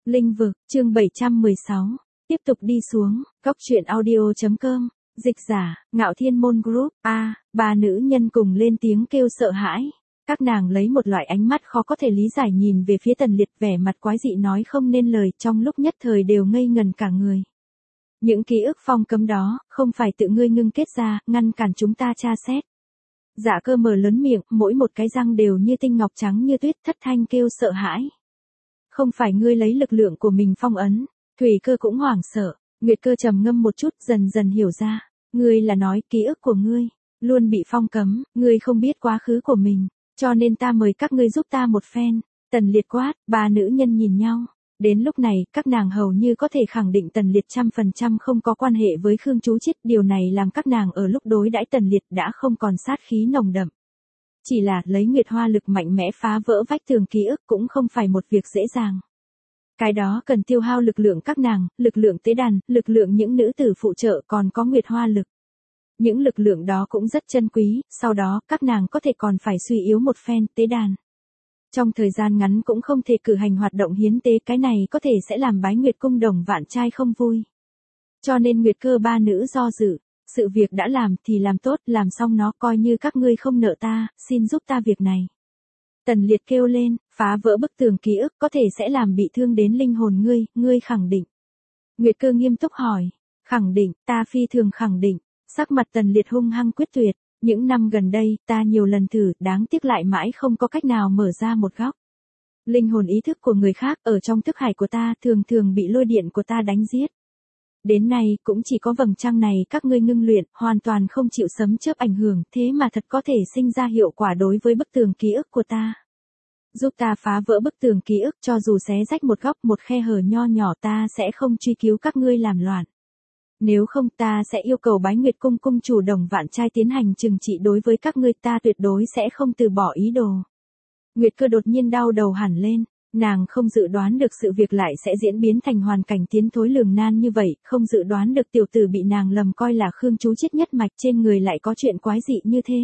Linh vực, chương 716. Tiếp tục đi xuống, góc truyện audio.com. Dịch giả, Ngạo Thiên Môn Group. Ba nữ nhân cùng lên tiếng kêu sợ hãi. Các nàng lấy một loại ánh mắt khó có thể lý giải nhìn về phía Tần Liệt, vẻ mặt quái dị nói không nên lời, trong lúc nhất thời đều ngây ngần cả người. Những ký ức phong cấm đó, không phải tự ngươi ngưng kết ra, ngăn cản chúng ta tra xét. Dạ Cơ mở lớn miệng, mỗi một cái răng đều như tinh ngọc trắng như tuyết, thất thanh kêu sợ hãi. Không phải ngươi lấy lực lượng của mình phong ấn. Thủy Cơ cũng hoảng sợ. Nguyệt Cơ trầm ngâm một chút, dần dần hiểu ra. Ngươi là nói ký ức của ngươi luôn bị phong cấm, ngươi không biết quá khứ của mình, cho nên ta mời các ngươi giúp ta một phen. Tần Liệt quát. Ba nữ nhân nhìn nhau. Đến lúc này, các nàng hầu như có thể khẳng định Tần Liệt 100% không có quan hệ với Khương Chú Chiết, điều này làm các nàng ở lúc đối đãi Tần Liệt đã không còn sát khí nồng đậm. Chỉ là lấy Nguyệt Hoa lực mạnh mẽ phá vỡ vách tường ký ức cũng không phải một việc dễ dàng. Cái đó cần tiêu hao lực lượng các nàng, lực lượng tế đàn, lực lượng những nữ tử phụ trợ, còn có Nguyệt Hoa lực. Những lực lượng đó cũng rất chân quý, sau đó các nàng có thể còn phải suy yếu một phen tế đàn. Trong thời gian ngắn cũng không thể cử hành hoạt động hiến tế, cái này có thể sẽ làm Bái Nguyệt Cung Đồng Vạn trai không vui. Cho nên Nguyệt Cơ ba nữ do dự, sự việc đã làm thì làm tốt, làm xong nó coi như các ngươi không nợ ta, xin giúp ta việc này. Tần Liệt kêu lên, phá vỡ bức tường ký ức có thể sẽ làm bị thương đến linh hồn ngươi khẳng định. Nguyệt Cơ nghiêm túc hỏi, khẳng định, ta phi thường khẳng định. Sắc mặt Tần Liệt hung hăng quyết tuyệt. Những năm gần đây, ta nhiều lần thử, đáng tiếc lại mãi không có cách nào mở ra một góc. Linh hồn ý thức của người khác ở trong thức hải của ta thường thường bị lôi điện của ta đánh giết. Đến nay, cũng chỉ có vầng trăng này các ngươi ngưng luyện, hoàn toàn không chịu sấm chớp ảnh hưởng, thế mà thật có thể sinh ra hiệu quả đối với bức tường ký ức của ta. Giúp ta phá vỡ bức tường ký ức, cho dù xé rách một góc, một khe hở nho nhỏ, ta sẽ không truy cứu các ngươi làm loạn. Nếu không, ta sẽ yêu cầu Bái Nguyệt Cung cung chủ Đồng Vạn trai tiến hành trừng trị đối với các ngươi, ta tuyệt đối sẽ không từ bỏ ý đồ. Nguyệt Cơ đột nhiên đau đầu hẳn lên, nàng không dự đoán được sự việc lại sẽ diễn biến thành hoàn cảnh tiến thối lường nan như vậy, không dự đoán được tiểu tử bị nàng lầm coi là Khương Chú Chiết nhất mạch trên người lại có chuyện quái dị như thế.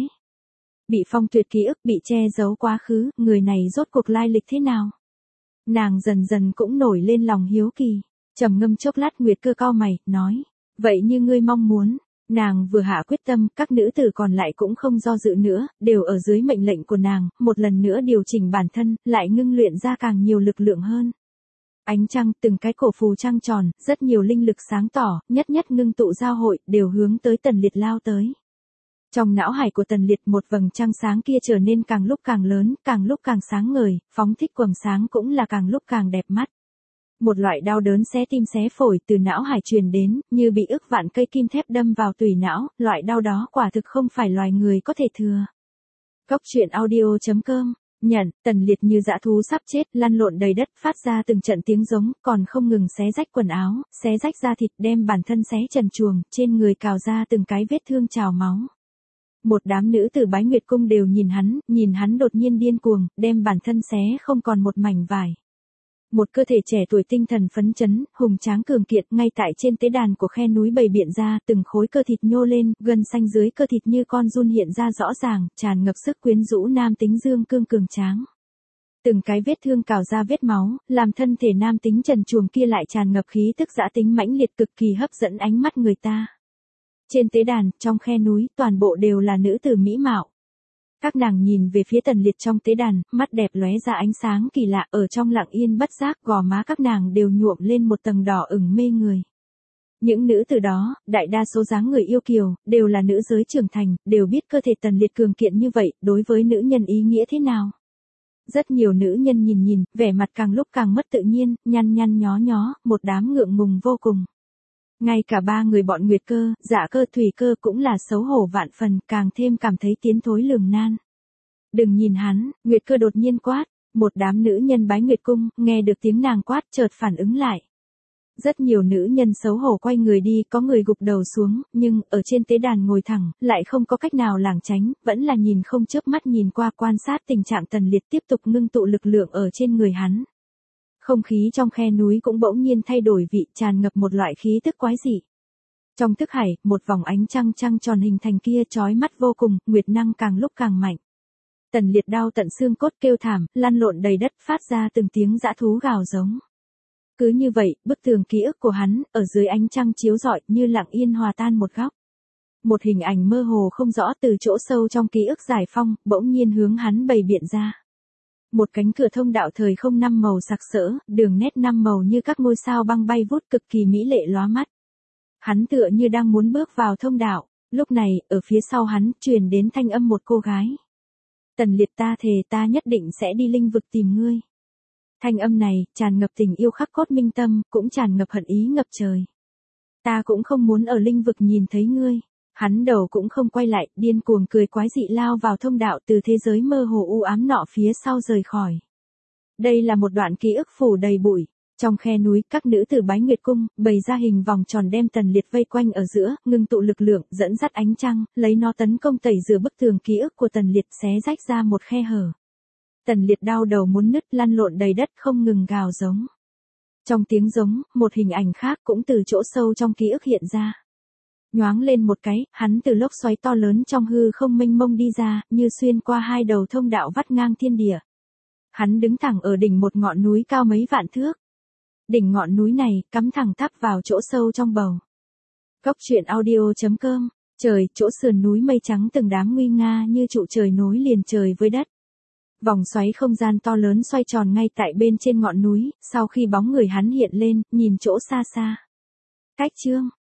Bị phong tuyệt ký ức, bị che giấu quá khứ, người này rốt cuộc lai lịch thế nào? Nàng dần dần cũng nổi lên lòng hiếu kỳ, trầm ngâm chốc lát Nguyệt Cơ cau mày, nói. Vậy như ngươi mong muốn. Nàng vừa hạ quyết tâm, các nữ tử còn lại cũng không do dự nữa, đều ở dưới mệnh lệnh của nàng, một lần nữa điều chỉnh bản thân, lại ngưng luyện ra càng nhiều lực lượng hơn. Ánh trăng, từng cái cổ phù trăng tròn, rất nhiều linh lực sáng tỏ, nhất nhất ngưng tụ giao hội, đều hướng tới Tần Liệt lao tới. Trong não hải của Tần Liệt, một vầng trăng sáng kia trở nên càng lúc càng lớn, càng lúc càng sáng ngời, phóng thích quầng sáng cũng là càng lúc càng đẹp mắt. Một loại đau đớn xé tim xé phổi từ não hải truyền đến, như bị ức vạn cây kim thép đâm vào tủy não, loại đau đó quả thực không phải loài người có thể thừa. Góc truyện audio.com. Nhận, Tần Liệt như dã thú sắp chết, lăn lộn đầy đất, phát ra từng trận tiếng giống, còn không ngừng xé rách quần áo, xé rách da thịt, đem bản thân xé trần truồng, trên người cào ra từng cái vết thương trào máu. Một đám nữ từ Bái Nguyệt Cung đều nhìn hắn đột nhiên điên cuồng, đem bản thân xé không còn một mảnh vải. Một cơ thể trẻ tuổi tinh thần phấn chấn, hùng tráng cường kiện, ngay tại trên tế đàn của khe núi bày biện ra, từng khối cơ thịt nhô lên, gân xanh dưới cơ thịt như con giun hiện ra rõ ràng, tràn ngập sức quyến rũ nam tính dương cương cường tráng. Từng cái vết thương cào ra vết máu, làm thân thể nam tính trần truồng kia lại tràn ngập khí tức dã tính mãnh liệt, cực kỳ hấp dẫn ánh mắt người ta. Trên tế đàn, trong khe núi, toàn bộ đều là nữ tử mỹ mạo. Các nàng nhìn về phía Tần Liệt trong tế đàn, mắt đẹp lóe ra ánh sáng kỳ lạ, ở trong lặng yên bất giác, gò má các nàng đều nhuộm lên một tầng đỏ ửng mê người. Những nữ tử đó, đại đa số dáng người yêu kiều, đều là nữ giới trưởng thành, đều biết cơ thể Tần Liệt cường kiện như vậy, đối với nữ nhân ý nghĩa thế nào. Rất nhiều nữ nhân nhìn, vẻ mặt càng lúc càng mất tự nhiên, nhăn nhó, một đám ngượng ngùng vô cùng. Ngay cả ba người bọn Nguyệt Cơ, Dạ Cơ, Thủy Cơ cũng là xấu hổ vạn phần, càng thêm cảm thấy tiến thối lường nan. Đừng nhìn hắn, Nguyệt Cơ đột nhiên quát, một đám nữ nhân Bái Nguyệt Cung, nghe được tiếng nàng quát chợt phản ứng lại. Rất nhiều nữ nhân xấu hổ quay người đi, có người gục đầu xuống, nhưng ở trên tế đàn ngồi thẳng, lại không có cách nào lảng tránh, vẫn là nhìn không chớp mắt nhìn qua quan sát tình trạng Tần Liệt tiếp tục ngưng tụ lực lượng ở trên người hắn. Không khí trong khe núi cũng bỗng nhiên thay đổi vị, tràn ngập một loại khí tức quái dị. Trong thức hải, một vòng ánh trăng tròn hình thành kia chói mắt vô cùng, nguyệt năng càng lúc càng mạnh. Tần Liệt đau tận xương cốt kêu thảm, lăn lộn đầy đất, phát ra từng tiếng dã thú gào giống. Cứ như vậy, bức tường ký ức của hắn, ở dưới ánh trăng chiếu rọi như lặng yên hòa tan một góc. Một hình ảnh mơ hồ không rõ từ chỗ sâu trong ký ức giải phong, bỗng nhiên hướng hắn bày biện ra. Một cánh cửa thông đạo thời không 5 màu sặc sỡ, đường nét 5 màu như các ngôi sao băng bay vút cực kỳ mỹ lệ lóa mắt. Hắn tựa như đang muốn bước vào thông đạo, lúc này, ở phía sau hắn, truyền đến thanh âm một cô gái. Tần Liệt, ta thề ta nhất định sẽ đi linh vực tìm ngươi. Thanh âm này, tràn ngập tình yêu khắc cốt minh tâm, cũng tràn ngập hận ý ngập trời. Ta cũng không muốn ở linh vực nhìn thấy ngươi. Hắn đầu cũng không quay lại, điên cuồng cười quái dị lao vào thông đạo từ thế giới mơ hồ u ám nọ phía sau rời khỏi. Đây là một đoạn ký ức phủ đầy bụi. Trong khe núi, các nữ tử Bái Nguyệt Cung, bày ra hình vòng tròn đem Tần Liệt vây quanh ở giữa, ngưng tụ lực lượng, dẫn dắt ánh trăng, lấy nó tấn công tẩy rửa bức tường ký ức của Tần Liệt xé rách ra một khe hở. Tần Liệt đau đầu muốn nứt lăn lộn đầy đất không ngừng gào giống. Trong tiếng giống, một hình ảnh khác cũng từ chỗ sâu trong ký ức hiện ra. Nhoáng lên một cái, hắn từ lốc xoáy to lớn trong hư không mênh mông đi ra, như xuyên qua hai đầu thông đạo vắt ngang thiên địa. Hắn đứng thẳng ở đỉnh một ngọn núi cao mấy vạn thước. Đỉnh ngọn núi này, cắm thẳng thắp vào chỗ sâu trong bầu. Góc truyện audio.com, trời, chỗ sườn núi mây trắng từng đám nguy nga như trụ trời nối liền trời với đất. Vòng xoáy không gian to lớn xoay tròn ngay tại bên trên ngọn núi, sau khi bóng người hắn hiện lên, nhìn chỗ xa xa. Cách chương